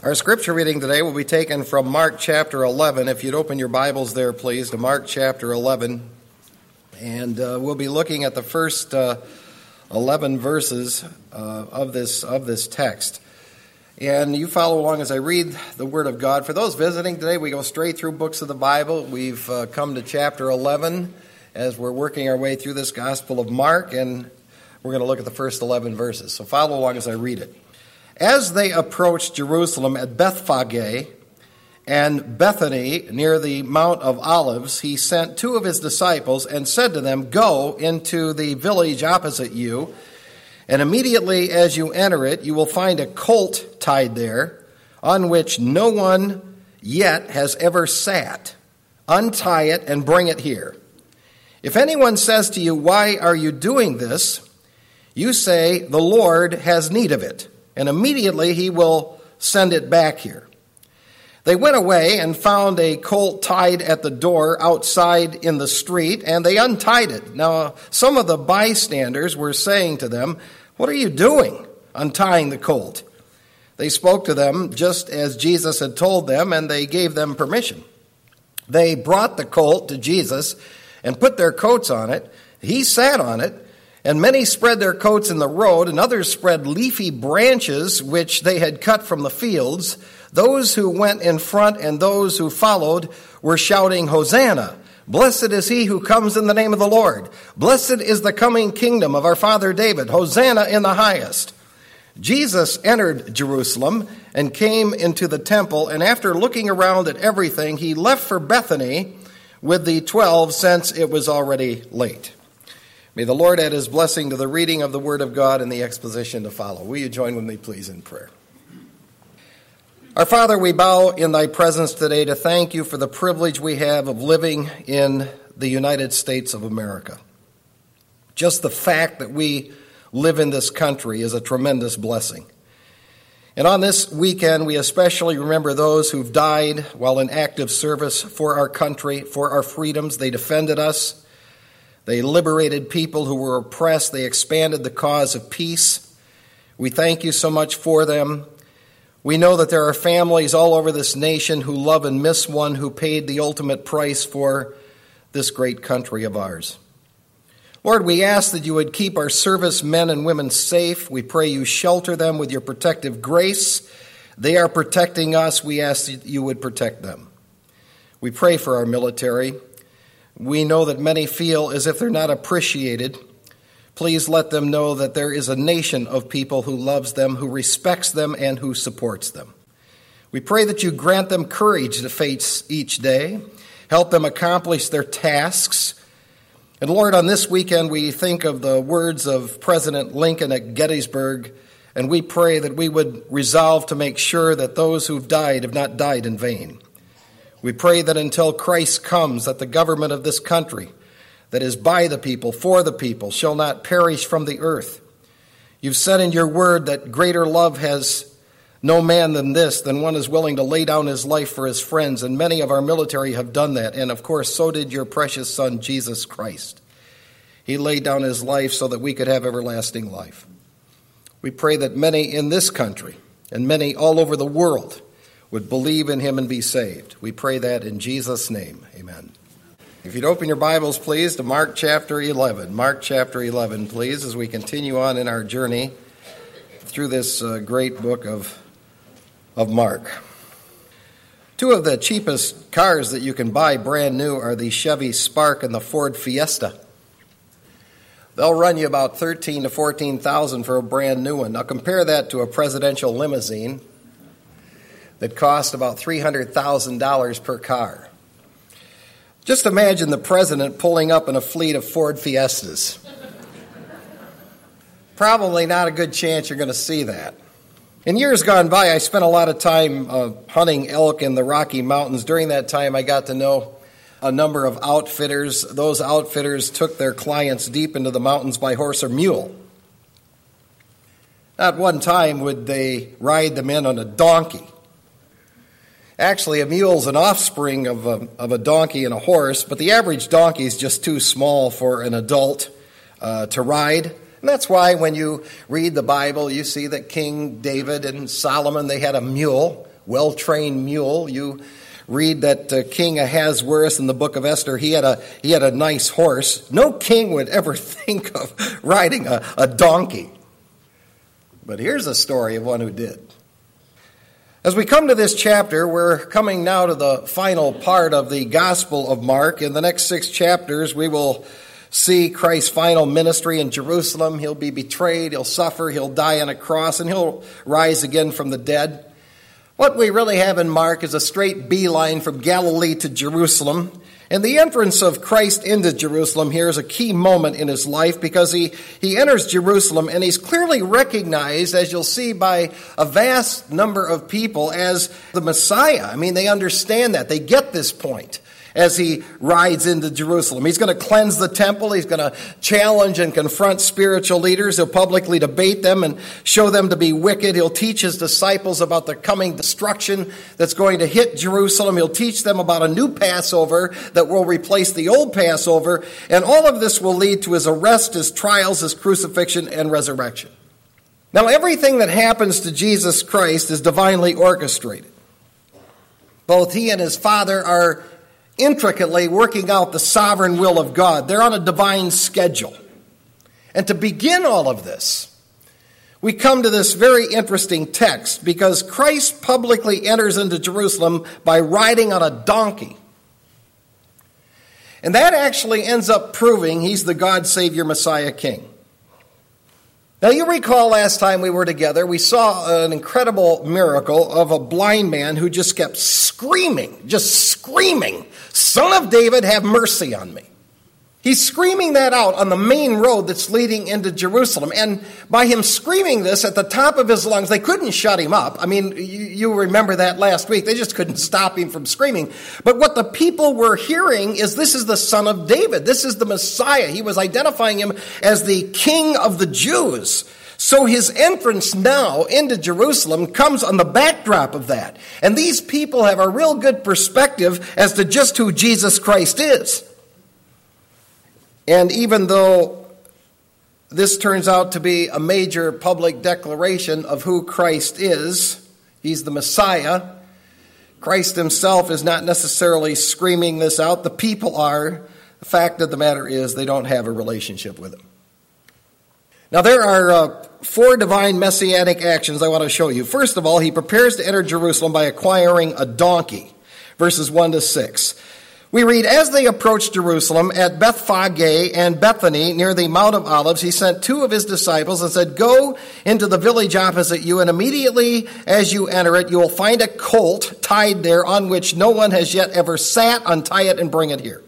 Our scripture reading today will be taken from Mark chapter 11. If you'd open your Bibles there, please, to Mark chapter 11. And we'll be looking at the first 11 verses of this text. And you follow along as I read the Word of God. For those visiting today, we go straight through books of the Bible. We've come to chapter 11 as we're working our way through this Gospel of Mark, and we're going to look at the first 11 verses. So follow along as I read it. As they approached Jerusalem at Bethphage and Bethany near the Mount of Olives, he sent two of his disciples and said to them, "Go into the village opposite you, and immediately as you enter it, you will find a colt tied there, on which no one yet has ever sat. Untie it and bring it here. If anyone says to you, 'Why are you doing this?' you say, 'The Lord has need of it,' and immediately he will send it back here." They went away and found a colt tied at the door outside in the street, and they untied it. Now, some of the bystanders were saying to them, "What are you doing, untying the colt?" They spoke to them just as Jesus had told them, and they gave them permission. They brought the colt to Jesus and put their coats on it. He sat on it. And many spread their coats in the road, and others spread leafy branches which they had cut from the fields. Those who went in front and those who followed were shouting, "Hosanna! Blessed is he who comes in the name of the Lord. Blessed is the coming kingdom of our father David. Hosanna in the highest." Jesus entered Jerusalem and came into the temple, and after looking around at everything, he left for Bethany with the 12, since it was already late. May the Lord add his blessing to the reading of the Word of God and the exposition to follow. Will you join with me, please, in prayer? Our Father, we bow in thy presence today to thank you for the privilege we have of living in the United States of America. Just the fact that we live in this country is a tremendous blessing. And on this weekend, we especially remember those who've died while in active service for our country, for our freedoms. They defended us. They liberated people who were oppressed. They expanded the cause of peace. We thank you so much for them. We know that there are families all over this nation who love and miss one who paid the ultimate price for this great country of ours. Lord, we ask that you would keep our service men and women safe. We pray you shelter them with your protective grace. They are protecting us. We ask that you would protect them. We pray for our military. We know that many feel as if they're not appreciated. Please let them know that there is a nation of people who loves them, who respects them, and who supports them. We pray that you grant them courage to face each day, help them accomplish their tasks. And Lord, on this weekend, we think of the words of President Lincoln at Gettysburg, and we pray that we would resolve to make sure that those who've died have not died in vain. We pray that until Christ comes, that the government of this country, that is by the people, for the people, shall not perish from the earth. You've said in your word that greater love has no man than this, than one is willing to lay down his life for his friends, and many of our military have done that, and of course so did your precious Son, Jesus Christ. He laid down his life so that we could have everlasting life. We pray that many in this country, and many all over the world, would believe in him and be saved. We pray that in Jesus' name. Amen. If you'd open your Bibles, please, to Mark chapter 11. Mark chapter 11, please, as we continue on in our journey through this great book of Mark. Two of the cheapest cars that you can buy brand new are the Chevy Spark and the Ford Fiesta. They'll run you about $13,000 to $14,000 for a brand new one. Now compare that to a presidential limousine that cost about $300,000 per car. Just imagine the president pulling up in a fleet of Ford Fiestas. Probably not a good chance you're going to see that. In years gone by, I spent a lot of time hunting elk in the Rocky Mountains. During that time, I got to know a number of outfitters. Those outfitters took their clients deep into the mountains by horse or mule. Not one time would they ride them in on a donkey. Actually, a mule's an offspring of a donkey and a horse, but the average donkey is just too small for an adult to ride. And that's why when you read the Bible, you see that King David and Solomon, they had a mule well-trained mule. You read that King Ahasuerus in the book of Esther, he had a nice horse. No king would ever think of riding a donkey. But here's a story of one who did. As we come to this chapter, we're coming now to the final part of the Gospel of Mark. In the next 6 chapters, we will see Christ's final ministry in Jerusalem. He'll be betrayed, he'll suffer, he'll die on a cross, and he'll rise again from the dead. What we really have in Mark is a straight beeline from Galilee to Jerusalem. And the entrance of Christ into Jerusalem here is a key moment in his life because he enters Jerusalem and he's clearly recognized, as you'll see, by a vast number of people as the Messiah. I mean, they understand that. They get this point as he rides into Jerusalem. He's going to cleanse the temple. He's going to challenge and confront spiritual leaders. He'll publicly debate them and show them to be wicked. He'll teach his disciples about the coming destruction that's going to hit Jerusalem. He'll teach them about a new Passover that will replace the old Passover. And all of this will lead to his arrest, his trials, his crucifixion, and resurrection. Now, everything that happens to Jesus Christ is divinely orchestrated. Both he and his Father are intricately working out the sovereign will of God. They're on a divine schedule. And to begin all of this, we come to this very interesting text because Christ publicly enters into Jerusalem by riding on a donkey. And that actually ends up proving he's the God, Savior, Messiah, King. Now, you recall last time we were together, we saw an incredible miracle of a blind man who just kept screaming, "Son of David, have mercy on me." He's screaming that out on the main road that's leading into Jerusalem. And by him screaming this at the top of his lungs, they couldn't shut him up. I mean, you remember that last week. They just couldn't stop him from screaming. But what the people were hearing is this is the Son of David. This is the Messiah. He was identifying him as the King of the Jews. So his entrance now into Jerusalem comes on the backdrop of that. And these people have a real good perspective as to just who Jesus Christ is. And even though this turns out to be a major public declaration of who Christ is, he's the Messiah, Christ himself is not necessarily screaming this out. The people are. The fact of the matter is they don't have a relationship with him. Now, there are 4 divine messianic actions I want to show you. First of all, he prepares to enter Jerusalem by acquiring a donkey, verses 1 to 6. We read, as they approached Jerusalem at Bethphage and Bethany near the Mount of Olives, he sent 2 of his disciples and said, go into the village opposite you, and immediately as you enter it, you will find a colt tied there on which no one has yet ever sat. Untie it and bring it here.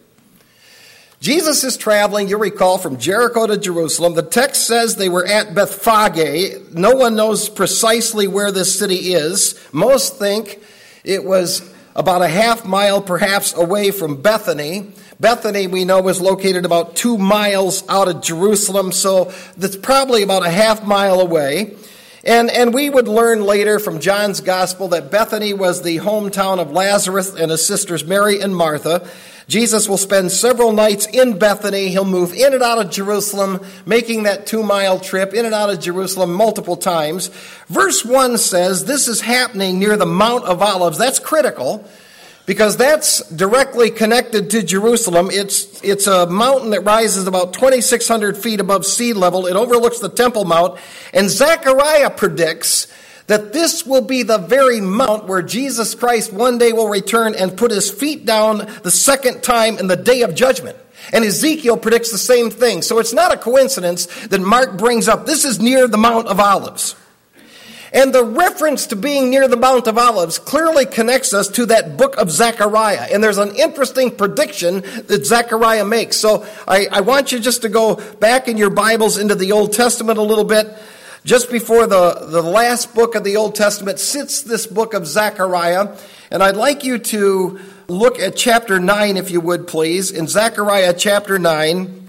Jesus is traveling, you recall, from Jericho to Jerusalem. The text says they were at Bethphage. No one knows precisely where this city is. Most think it was about a half mile perhaps away from Bethany. Bethany, we know, was located about 2 miles out of Jerusalem, so that's probably about a half mile away. And we would learn later from John's Gospel that Bethany was the hometown of Lazarus and his sisters Mary and Martha. Jesus will spend several nights in Bethany. He'll move in and out of Jerusalem, making that 2-mile trip in and out of Jerusalem multiple times. Verse 1 says this is happening near the Mount of Olives. That's critical because that's directly connected to Jerusalem. It's a mountain that rises about 2,600 feet above sea level. It overlooks the Temple Mount. And Zechariah predicts that this will be the very mount where Jesus Christ one day will return and put his feet down the second time in the day of judgment. And Ezekiel predicts the same thing. So it's not a coincidence that Mark brings up, this is near the Mount of Olives. And the reference to being near the Mount of Olives clearly connects us to that book of Zechariah. And there's an interesting prediction that Zechariah makes. So I want you just to go back in your Bibles into the Old Testament a little bit. Just before the last book of the Old Testament sits this book of Zechariah. And I'd like you to look at chapter 9, if you would, please. In Zechariah chapter 9.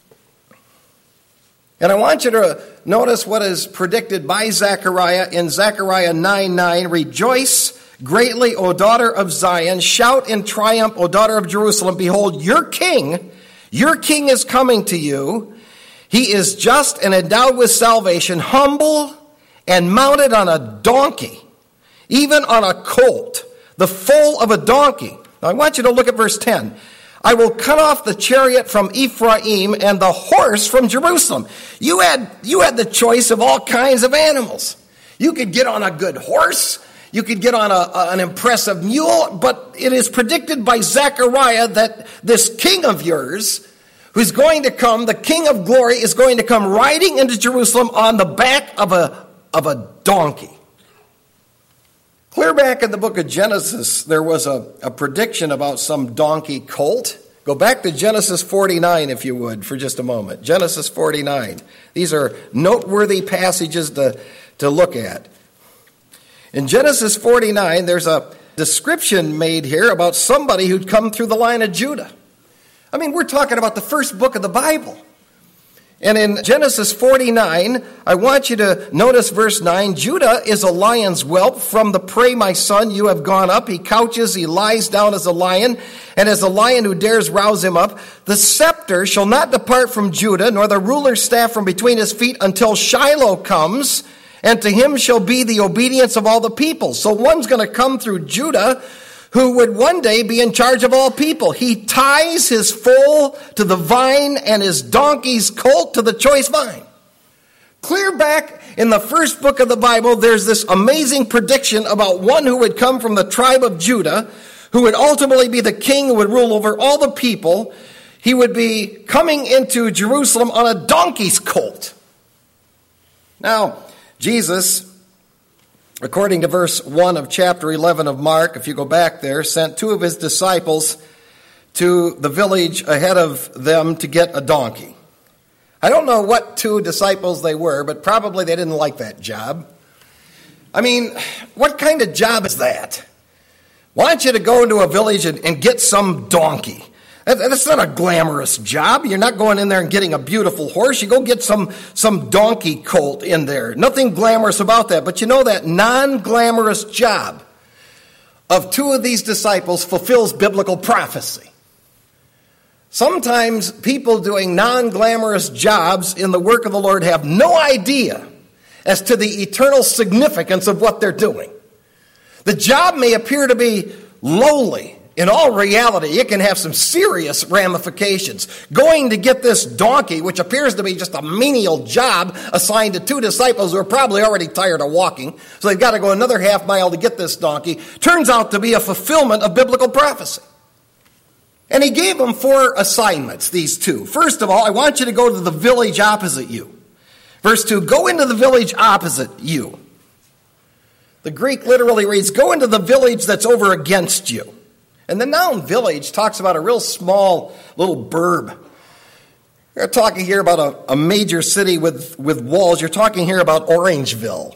And I want you to notice what is predicted by Zechariah in Zechariah 9:9. Rejoice greatly, O daughter of Zion. Shout in triumph, O daughter of Jerusalem. Behold, your king is coming to you. He is just and endowed with salvation, humble and mounted on a donkey, even on a colt, the foal of a donkey. Now I want you to look at verse 10. I will cut off the chariot from Ephraim and the horse from Jerusalem. You had the choice of all kinds of animals. You could get on a good horse. You could get on an impressive mule. But it is predicted by Zechariah that this king of yours, who's going to come, the King of glory, is going to come riding into Jerusalem on the back of a donkey. Clear back in the book of Genesis, there was a prediction about some donkey colt. Go back to Genesis 49, if you would, for just a moment. Genesis 49. These are noteworthy passages to look at. In Genesis 49, there's a description made here about somebody who'd come through the line of Judah. I mean, we're talking about the first book of the Bible. And in Genesis 49, I want you to notice verse 9. Judah is a lion's whelp. From the prey, my son, you have gone up. He couches, he lies down as a lion, and as a lion who dares rouse him up. The scepter shall not depart from Judah, nor the ruler's staff from between his feet, until Shiloh comes, and to him shall be the obedience of all the people. So one's going to come through Judah, who would one day be in charge of all people. He ties his foal to the vine and his donkey's colt to the choice vine. Clear back in the first book of the Bible, there's this amazing prediction about one who would come from the tribe of Judah, who would ultimately be the king who would rule over all the people. He would be coming into Jerusalem on a donkey's colt. Now, Jesus, according to verse 1 of chapter 11 of Mark, if you go back there, sent two of his disciples to the village ahead of them to get a donkey. I don't know what two disciples they were, but probably they didn't like that job. I mean, what kind of job is that? Why don't you to go into a village and get some donkey? That's not a glamorous job. You're not going in there and getting a beautiful horse. You go get some donkey colt in there. Nothing glamorous about that. But you know, that non-glamorous job of two of these disciples fulfills biblical prophecy. Sometimes people doing non-glamorous jobs in the work of the Lord have no idea as to the eternal significance of what they're doing. The job may appear to be lowly. In all reality, it can have some serious ramifications. Going to get this donkey, which appears to be just a menial job assigned to two disciples who are probably already tired of walking, so they've got to go another half mile to get this donkey, turns out to be a fulfillment of biblical prophecy. And he gave them 4 assignments, these two. First of all, I want you to go to the village opposite you. Verse 2, go into the village opposite you. The Greek literally reads, go into the village that's over against you. And the noun village talks about a real small little burb. You're talking here about a major city with walls. You're talking here about Orangeville.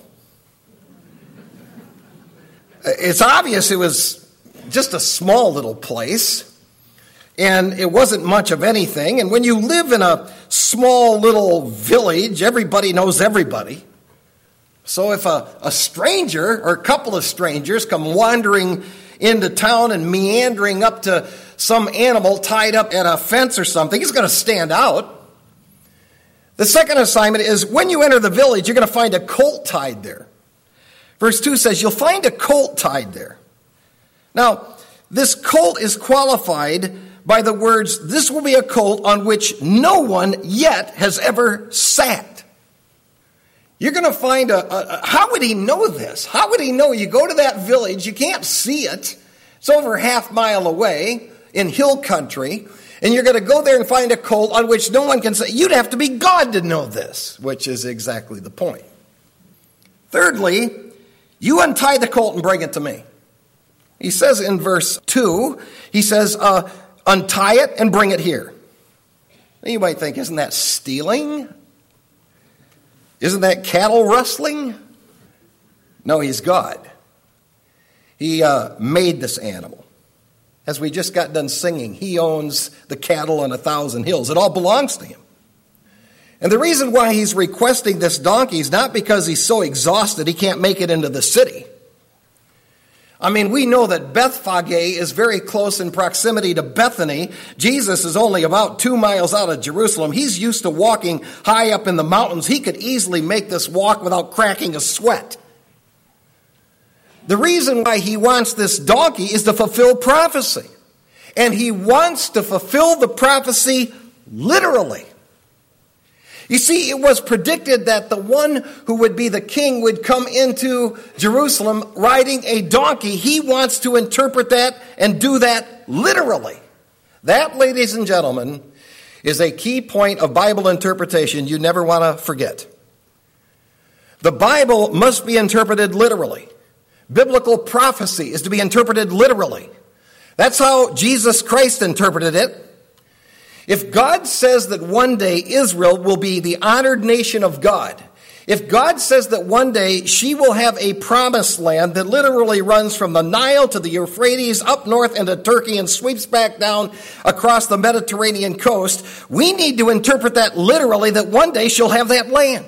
It's obvious it was just a small little place. And it wasn't much of anything. And when you live in a small little village, everybody knows everybody. So if a stranger or a couple of strangers come wandering into town and meandering up to some animal tied up at a fence or something, he's going to stand out. The second assignment is when you enter the village, you're going to find a colt tied there. Verse 2 says you'll find a colt tied there. Now, this colt is qualified by the words, this will be a colt on which no one yet has ever sat. You're going to find how would he know this? How would he know? You go to that village, you can't see it. It's over half mile away in hill country. And you're going to go there and find a colt on which no one can say. You'd have to be God to know this, which is exactly the point. Thirdly, you untie the colt and bring it to me. He says in verse 2, he says, untie it and bring it here. You might think, isn't that stealing? Isn't that cattle rustling? No, he's God. He made this animal. As we just got done singing, he owns the cattle on 1,000 hills. It all belongs to him. And the reason why he's requesting this donkey is not because he's so exhausted he can't make it into the city. I mean, we know that Bethphage is very close in proximity to Bethany. Jesus is only about 2 miles out of Jerusalem. He's used to walking high up in the mountains. He could easily make this walk without cracking a sweat. The reason why he wants this donkey is to fulfill prophecy. And he wants to fulfill the prophecy literally. You see, it was predicted that the one who would be the king would come into Jerusalem riding a donkey. He wants to interpret that and do that literally. That, ladies and gentlemen, is a key point of Bible interpretation you never want to forget. The Bible must be interpreted literally. Biblical prophecy is to be interpreted literally. That's how Jesus Christ interpreted it. If God says that one day Israel will be the honored nation of God, if God says that one day she will have a promised land that literally runs from the Nile to the Euphrates up north into Turkey and sweeps back down across the Mediterranean coast, we need to interpret that literally, that one day she'll have that land.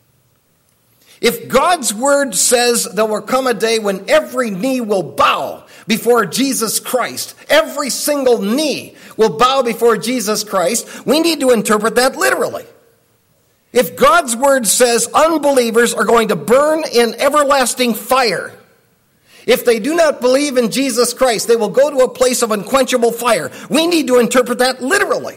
If God's word says there will come a day when every knee will bow before Jesus Christ, every single knee will bow before Jesus Christ, we need to interpret that literally. If God's word says unbelievers are going to burn in everlasting fire, if they do not believe in Jesus Christ, they will go to a place of unquenchable fire, we need to interpret that literally.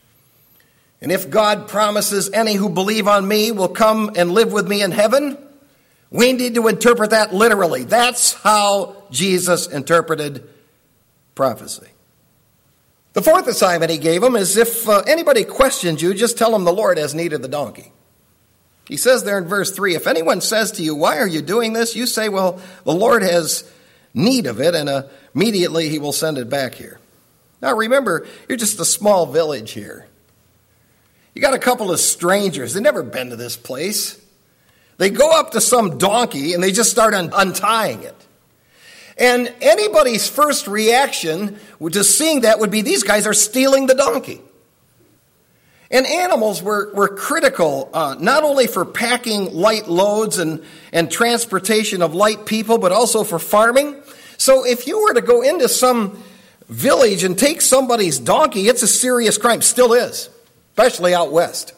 And if God promises any who believe on me will come and live with me in heaven, we need to interpret that literally. That's how Jesus interpreted prophecy. The fourth assignment he gave them is if anybody questions you, just tell them the Lord has need of the donkey. He says there in verse 3, if anyone says to you, why are you doing this? You say, well, the Lord has need of it, and immediately he will send it back here. Now remember, you're just a small village here. You got a couple of strangers. They've never been to this place. They go up to some donkey and they just start untying it. And anybody's first reaction to seeing that would be, these guys are stealing the donkey. And animals were critical, not only for packing light loads and transportation of light people, but also for farming. So if you were to go into some village and take somebody's donkey, it's a serious crime. Still is. Especially out west.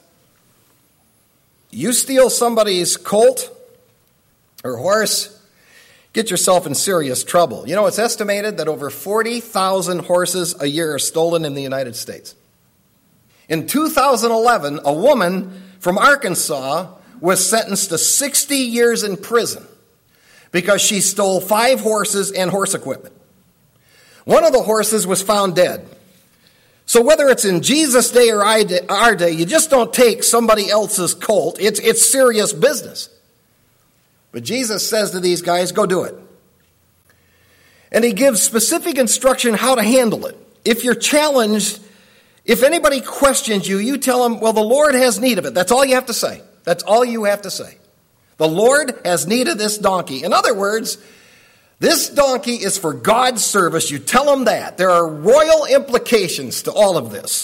You steal somebody's colt or horse, get yourself in serious trouble. You know, it's estimated that over 40,000 horses a year are stolen in the United States. In 2011, a woman from Arkansas was sentenced to 60 years in prison because she stole 5 horses and horse equipment. One of the horses was found dead. So whether it's in Jesus' day or our day, you just don't take somebody else's colt. It's serious business. But Jesus says to these guys, go do it. And he gives specific instruction how to handle it. If you're challenged, if anybody questions you, you tell them, well, the Lord has need of it. That's all you have to say. That's all you have to say. The Lord has need of this donkey. In other words, this donkey is for God's service. You tell them that. There are royal implications to all of this.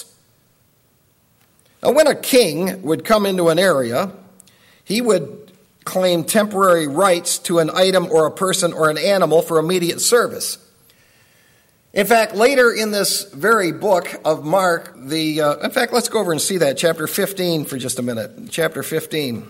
Now, when a king would come into an area, he would claim temporary rights to an item or a person or an animal for immediate service. In fact, later in this very book of Mark, in fact, let's go over and see that, chapter 15 for just a minute. Chapter 15.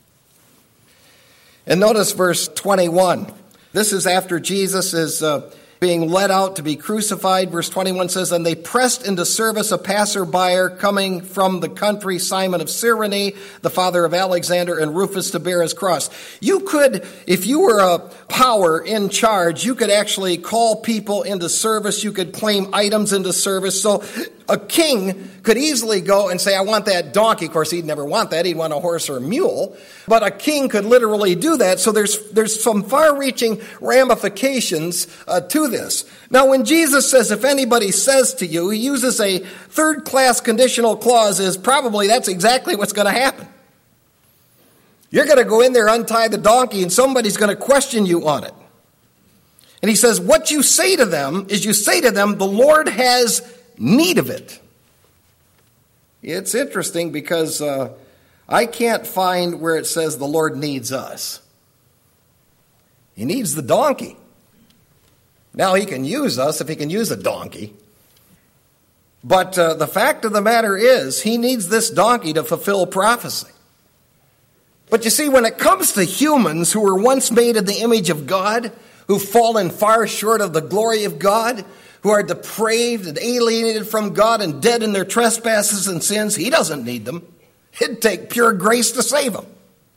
And notice verse 21. This is after Jesus is being led out to be crucified. Verse 21 says, and they pressed into service a passerby coming from the country, Simon of Cyrene, the father of Alexander, and Rufus to bear his cross. You could, if you were a power in charge, you could actually call people into service. You could claim items into service. So a king could easily go and say, I want that donkey. Of course, he'd never want that. He'd want a horse or a mule. But a king could literally do that. So there's some far-reaching ramifications to this. Now, when Jesus says, if anybody says to you, he uses a third-class conditional clause, that's exactly what's going to happen. You're going to go in there, untie the donkey, and somebody's going to question you on it. And he says, what you say to them is you say to them, the Lord has need of it. It's interesting because I can't find where it says the Lord needs us. He needs the donkey. Now he can use us if he can use a donkey. But the fact of the matter is he needs this donkey to fulfill prophecy. But you see, when it comes to humans who were once made in the image of God, who've fallen far short of the glory of God, who are depraved and alienated from God and dead in their trespasses and sins. He doesn't need them. It'd take pure grace to save them.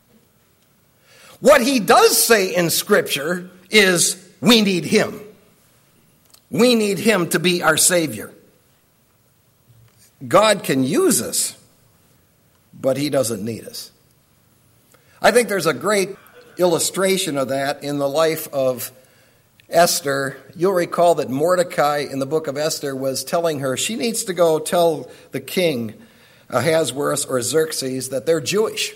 What he does say in Scripture is we need him. We need him to be our Savior. God can use us, but he doesn't need us. I think there's a great illustration of that in the life of Esther. You'll recall that Mordecai in the book of Esther was telling her she needs to go tell the king, Ahasuerus or Xerxes, that they're Jewish.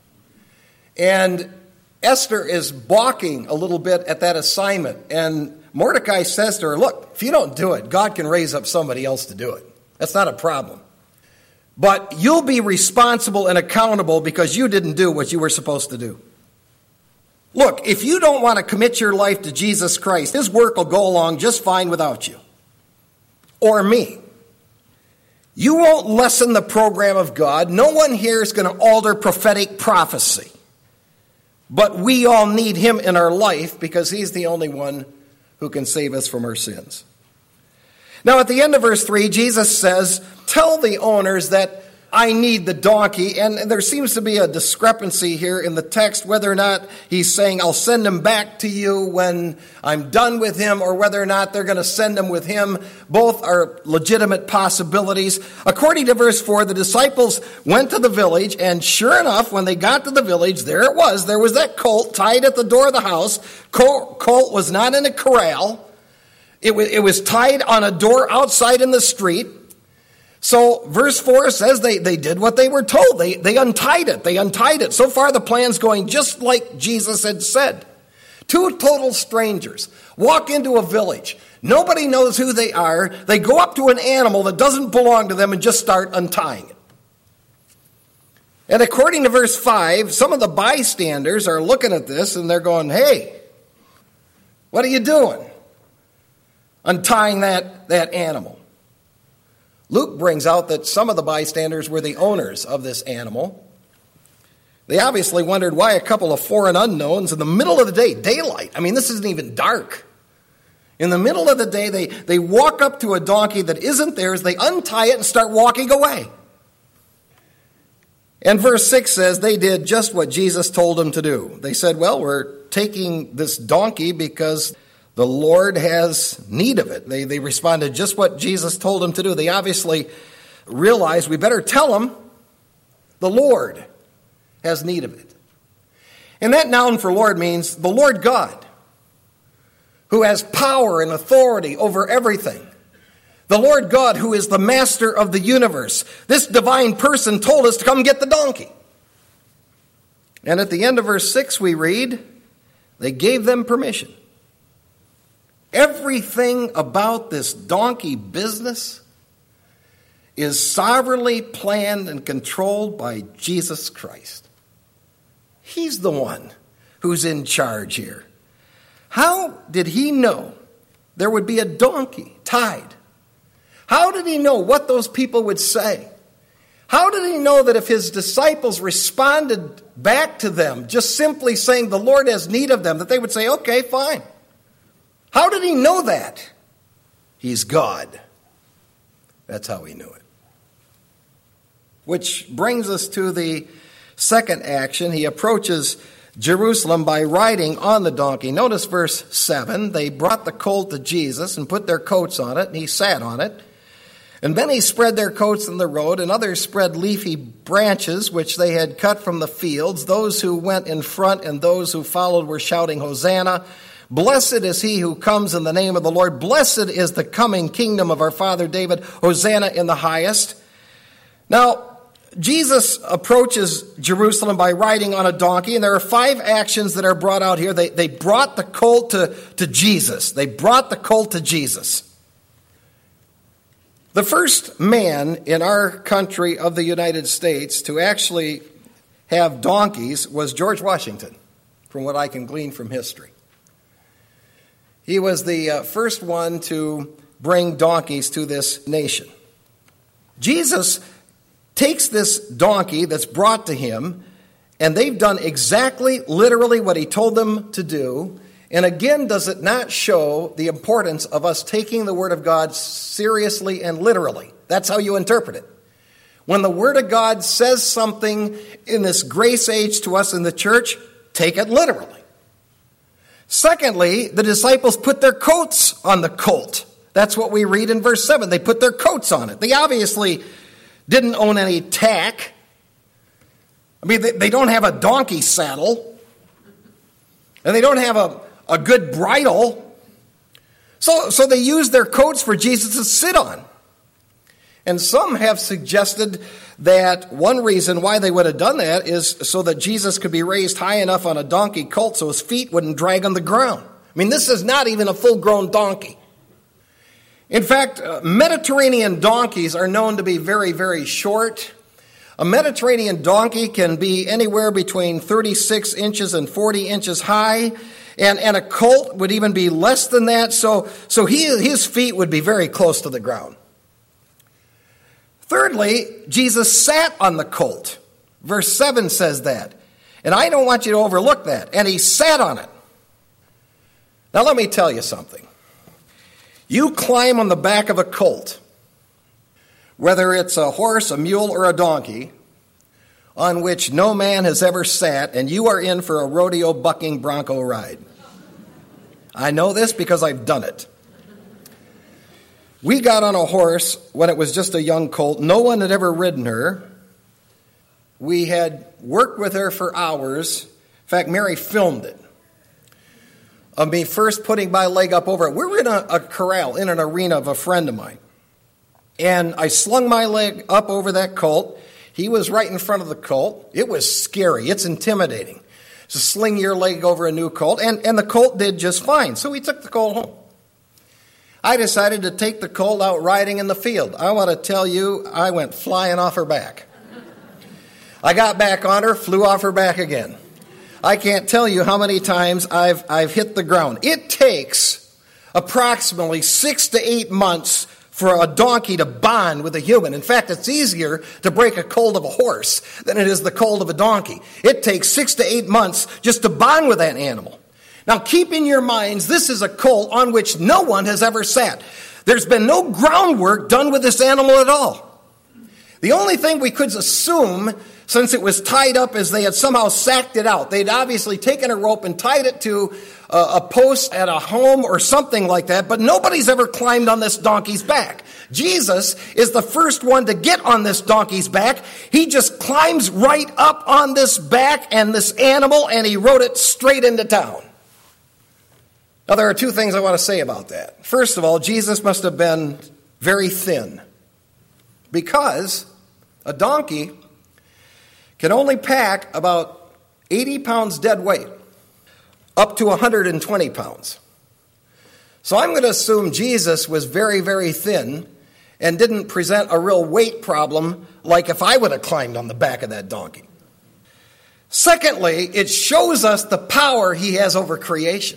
And Esther is balking a little bit at that assignment. And Mordecai says to her, look, if you don't do it, God can raise up somebody else to do it. That's not a problem. But you'll be responsible and accountable because you didn't do what you were supposed to do. Look, if you don't want to commit your life to Jesus Christ, his work will go along just fine without you. Or me. You won't lessen the program of God. No one here is going to alter prophetic prophecy. But we all need him in our life because he's the only one who can save us from our sins. Now at the end of verse 3, Jesus says, tell the owners that I need the donkey. And there seems to be a discrepancy here in the text, whether or not he's saying, I'll send him back to you when I'm done with him, or whether or not they're going to send him with him. Both are legitimate possibilities. According to verse 4, the disciples went to the village, and sure enough, when they got to the village, there it was. There was that colt tied at the door of the house. Colt was not in a corral. It was tied on a door outside in the street. So verse 4 says they did what they were told. They untied it. They untied it. So far the plan's going just like Jesus had said. Two total strangers walk into a village. Nobody knows who they are. They go up to an animal that doesn't belong to them and just start untying it. And according to verse 5, some of the bystanders are looking at this and they're going, hey, what are you doing? Untying that animal. Luke brings out that some of the bystanders were the owners of this animal. They obviously wondered why a couple of foreign unknowns in the middle of the day, daylight, I mean, this isn't even dark. In the middle of the day, they walk up to a donkey that isn't theirs, they untie it and start walking away. And verse 6 says they did just what Jesus told them to do. They said, well, we're taking this donkey because the Lord has need of it. They responded just what Jesus told them to do. They obviously realized we better tell him the Lord has need of it. And that noun for Lord means the Lord God, who has power and authority over everything. The Lord God, who is the master of the universe. This divine person told us to come get the donkey. And at the end of verse 6 we read, they gave them permission. Everything about this donkey business is sovereignly planned and controlled by Jesus Christ. He's the one who's in charge here. How did he know there would be a donkey tied? How did he know what those people would say? How did he know that if his disciples responded back to them, just simply saying the Lord has need of them, that they would say, okay, fine? How did he know that? He's God. That's how he knew it. Which brings us to the second action. He approaches Jerusalem by riding on the donkey. Notice verse 7. They brought the colt to Jesus and put their coats on it, and he sat on it. And many spread their coats in the road, and others spread leafy branches which they had cut from the fields. Those who went in front and those who followed were shouting, Hosanna! Blessed is he who comes in the name of the Lord. Blessed is the coming kingdom of our father David. Hosanna in the highest. Now, Jesus approaches Jerusalem by riding on a donkey, and there are 5 actions that are brought out here. They brought the colt to Jesus. They brought the colt to Jesus. The first man in our country of the United States to actually have donkeys was George Washington, from what I can glean from history. He was the first one to bring donkeys to this nation. Jesus takes this donkey that's brought to him, and they've done exactly, literally what he told them to do, And again, does it not show the importance of us taking the Word of God seriously and literally? That's how you interpret it. When the Word of God says something in this grace age to us in the church, take it literally. Secondly, the disciples put their coats on the colt. That's what we read in verse 7. They put their coats on it. They obviously didn't own any tack. I mean, they don't have a donkey saddle. And they don't have a good bridle. So they used their coats for Jesus to sit on. And some have suggested that one reason why they would have done that is so that Jesus could be raised high enough on a donkey colt so his feet wouldn't drag on the ground. I mean, this is not even a full-grown donkey. In fact, Mediterranean donkeys are known to be very, very short. A Mediterranean donkey can be anywhere between 36 inches and 40 inches high, and a colt would even be less than that, so his feet would be very close to the ground. Thirdly, Jesus sat on the colt. Verse 7 says that. And I don't want you to overlook that. And he sat on it. Now let me tell you something. You climb on the back of a colt, whether it's a horse, a mule, or a donkey, on which no man has ever sat, and you are in for a rodeo bucking bronco ride. I know this because I've done it. We got on a horse when it was just a young colt. No one had ever ridden her. We had worked with her for hours. In fact, Mary filmed it. Of me first putting my leg up over it. We were in a corral in an arena of a friend of mine. And I slung my leg up over that colt. He was right in front of the colt. It was scary. It's intimidating to sling your leg over a new colt. And the colt did just fine. So we took the colt home. I decided to take the colt out riding in the field. I want to tell you, I went flying off her back. I got back on her, flew off her back again. I can't tell you how many times I've hit the ground. It takes approximately 6 to 8 months for a donkey to bond with a human. In fact, it's easier to break a colt of a horse than it is the colt of a donkey. It takes 6 to 8 months just to bond with that animal. Now keep in your minds, this is a colt on which no one has ever sat. There's been no groundwork done with this animal at all. The only thing we could assume, since it was tied up, is they had somehow sacked it out. They'd obviously taken a rope and tied it to a post at a home or something like that, but nobody's ever climbed on this donkey's back. Jesus is the first one to get on this donkey's back. He just climbs right up on this back and this animal, and he rode it straight into town. Now, there are two things I want to say about that. First of all, Jesus must have been very thin, because a donkey can only pack about 80 pounds dead weight, up to 120 pounds. So I'm going to assume Jesus was very, very thin and didn't present a real weight problem like if I would have climbed on the back of that donkey. Secondly, it shows us the power he has over creation.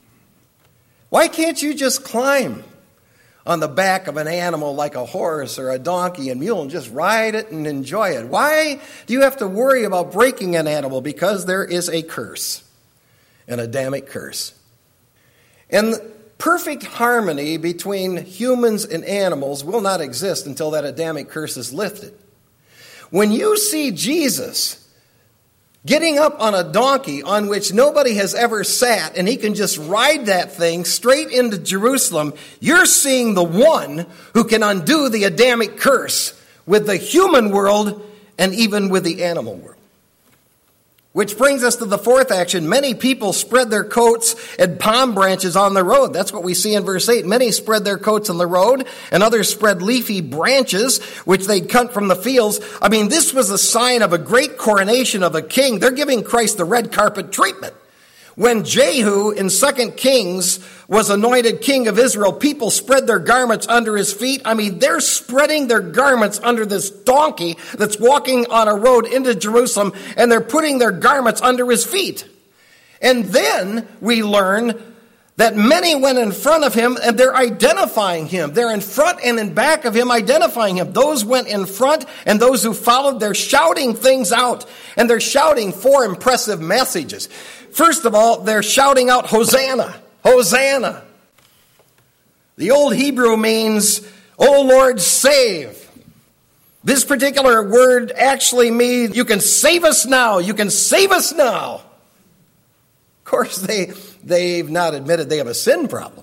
Why can't you just climb on the back of an animal like a horse or a donkey and mule and just ride it and enjoy it? Why do you have to worry about breaking an animal? Because there is a curse, an Adamic curse. And perfect harmony between humans and animals will not exist until that Adamic curse is lifted. When you see Jesus getting up on a donkey on which nobody has ever sat, and he can just ride that thing straight into Jerusalem, you're seeing the one who can undo the Adamic curse with the human world and even with the animal world. Which brings us to the fourth action. Many people spread their coats and palm branches on the road. That's what we see in verse 8. Many spread their coats on the road, and others spread leafy branches, which they'd cut from the fields. I mean, this was a sign of a great coronation of a king. They're giving Christ the red carpet treatment. When Jehu in 2 Kings was anointed king of Israel, people spread their garments under his feet. I mean, they're spreading their garments under this donkey that's walking on a road into Jerusalem, and they're putting their garments under his feet. And then we learn that many went in front of him, and they're identifying him. They're in front and in back of him, identifying him. Those went in front, and those who followed, they're shouting things out, and they're shouting 4 impressive messages. first of all, they're shouting out, Hosanna, Hosanna. The old Hebrew means, O Lord, save. This particular word actually means, you can save us now, you can save us now. Of course, they've not admitted they have a sin problem.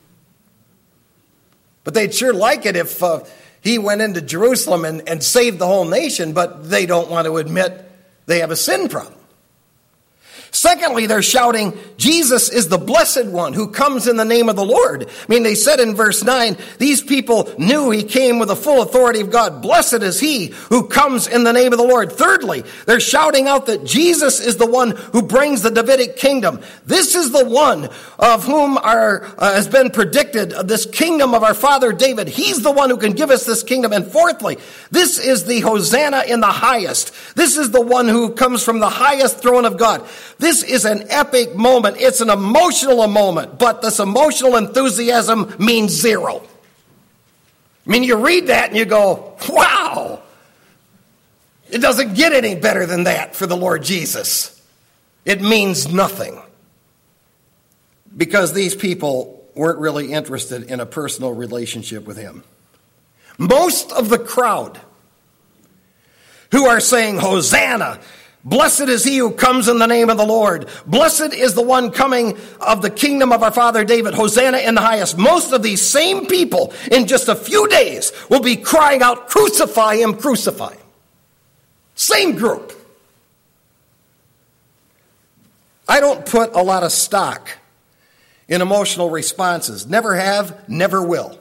But they'd sure like it if he went into Jerusalem and saved the whole nation, but they don't want to admit they have a sin problem. Secondly, they're shouting, Jesus is the blessed one who comes in the name of the Lord. I mean, they said in verse 9, these people knew he came with the full authority of God. Blessed is he who comes in the name of the Lord. Thirdly, they're shouting out that Jesus is the one who brings the Davidic kingdom. This is the one of whom has been predicted, this kingdom of our father David. He's the one who can give us this kingdom. And fourthly, this is the Hosanna in the highest. This is the one who comes from the highest throne of God. This is an epic moment. It's an emotional moment, but this emotional enthusiasm means zero. I mean, you read that and you go, wow! It doesn't get any better than that for the Lord Jesus. It means nothing. Because these people weren't really interested in a personal relationship with him. Most of the crowd who are saying, Hosanna, blessed is he who comes in the name of the Lord. Blessed is the one coming of the kingdom of our father David. Hosanna in the highest. Most of these same people in just a few days will be crying out, crucify him, crucify him. Same group. I don't put a lot of stock in emotional responses. Never have, never will.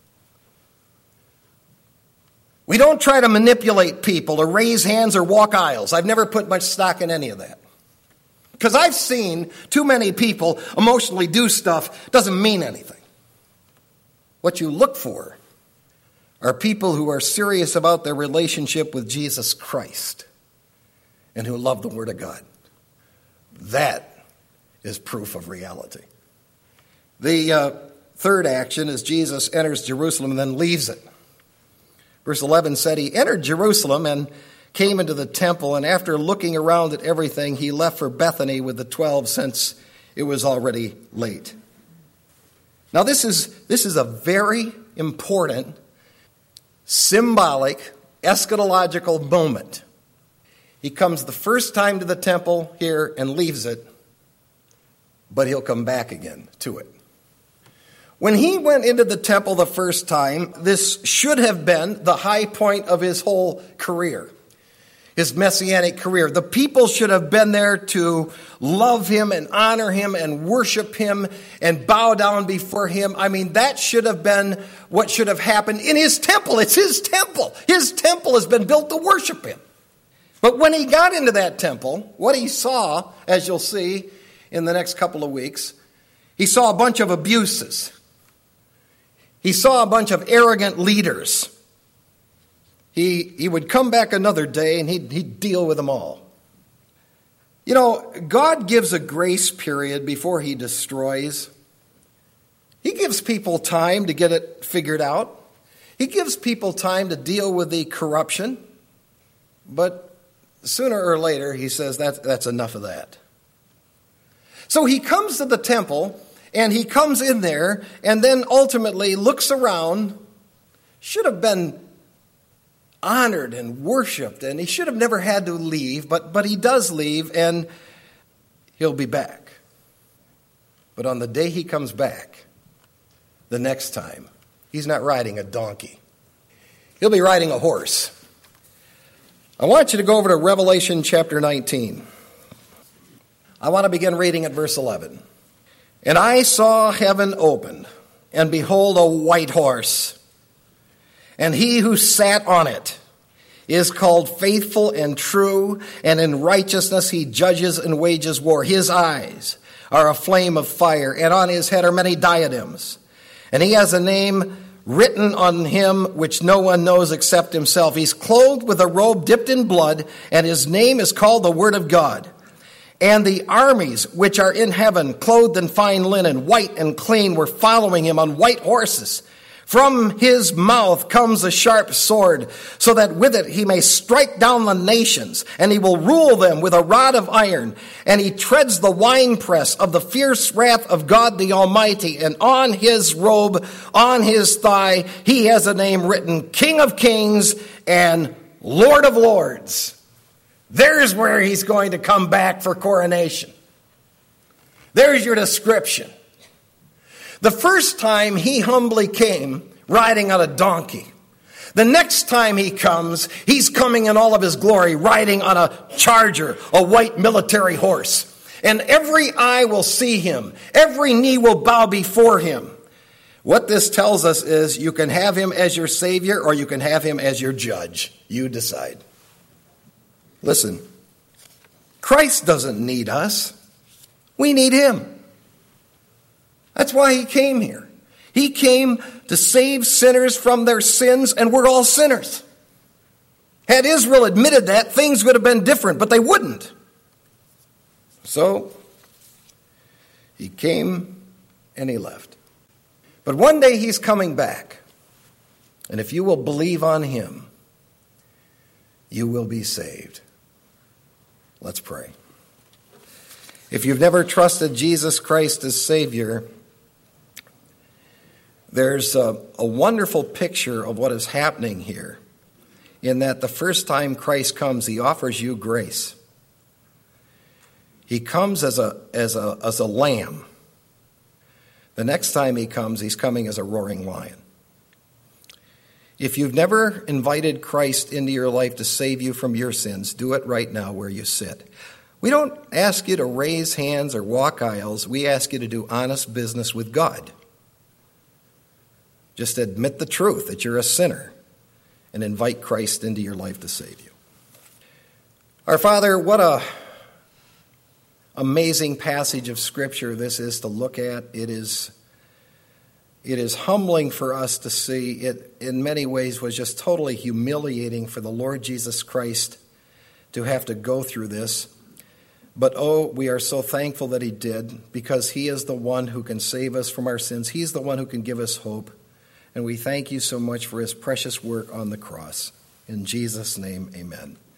We don't try to manipulate people or raise hands or walk aisles. I've never put much stock in any of that. Because I've seen too many people emotionally do stuff doesn't mean anything. What you look for are people who are serious about their relationship with Jesus Christ and who love the Word of God. That is proof of reality. The third action is Jesus enters Jerusalem and then leaves it. Verse 11 said, he entered Jerusalem and came into the temple, and after looking around at everything, he left for Bethany with the 12 since it was already late. Now this is a very important, symbolic, eschatological moment. He comes the first time to the temple here and leaves it, but he'll come back again to it. When he went into the temple the first time, this should have been the high point of his whole career, his messianic career. The people should have been there to love him and honor him and worship him and bow down before him. I mean, that should have been what should have happened in his temple. It's his temple. His temple has been built to worship him. But when he got into that temple, what he saw, as you'll see in the next couple of weeks, he saw a bunch of abuses. He saw a bunch of arrogant leaders. He would come back another day and he'd deal with them all. You know, God gives a grace period before he destroys. He gives people time to get it figured out. He gives people time to deal with the corruption. But sooner or later, he says that's enough of that. So he comes to the temple. And he comes in there and then ultimately looks around, should have been honored and worshiped, and he should have never had to leave, but he does leave and he'll be back. But on the day he comes back, the next time, he's not riding a donkey. He'll be riding a horse. I want you to go over to Revelation chapter 19. I want to begin reading at verse 11. And I saw heaven opened, and behold, a white horse. And he who sat on it is called Faithful and True, and in righteousness he judges and wages war. His eyes are a flame of fire, and on his head are many diadems. And he has a name written on him which no one knows except himself. He's clothed with a robe dipped in blood, and his name is called the Word of God. And the armies which are in heaven, clothed in fine linen, white and clean, were following him on white horses. From his mouth comes a sharp sword, so that with it he may strike down the nations, and he will rule them with a rod of iron. And he treads the winepress of the fierce wrath of God the Almighty. And on his robe, on his thigh, he has a name written, King of Kings and Lord of Lords. There's where he's going to come back for coronation. There's your description. The first time he humbly came riding on a donkey. The next time he comes, he's coming in all of his glory riding on a charger, a white military horse. And every eye will see him. Every knee will bow before him. What this tells us is you can have him as your Savior or you can have him as your judge. You decide. Listen, Christ doesn't need us. We need him. That's why he came here. He came to save sinners from their sins, and we're all sinners. Had Israel admitted that, things would have been different, but they wouldn't. So, he came and he left. But one day he's coming back. And if you will believe on him, you will be saved. Let's pray. If you've never trusted Jesus Christ as Savior, there's a wonderful picture of what is happening here, in that the first time Christ comes, he offers you grace. He comes as a lamb. The next time he comes, he's coming as a roaring lion. If you've never invited Christ into your life to save you from your sins, do it right now where you sit. We don't ask you to raise hands or walk aisles. We ask you to do honest business with God. Just admit the truth that you're a sinner and invite Christ into your life to save you. Our Father, what a amazing passage of Scripture this is to look at. It is humbling for us to see. It in many ways was just totally humiliating for the Lord Jesus Christ to have to go through this. But we are so thankful that he did, because he is the one who can save us from our sins. He's the one who can give us hope. And we thank you so much for his precious work on the cross. In Jesus' name, amen.